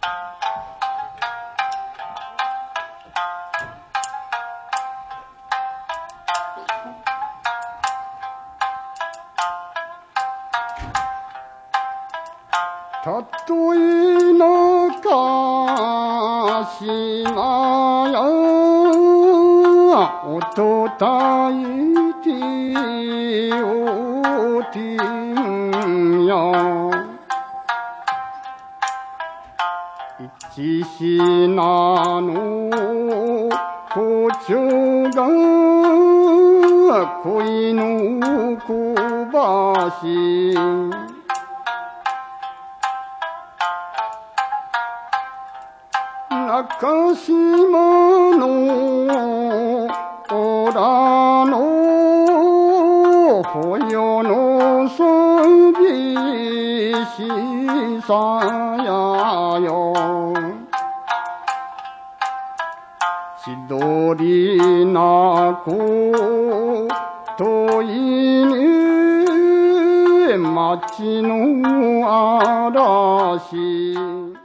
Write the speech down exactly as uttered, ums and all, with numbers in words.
たとえ中島や音たいておてんや一品の胡蝶が恋の小橋中島のおらのほよのさびしさやよ千鳥なこといに町の嵐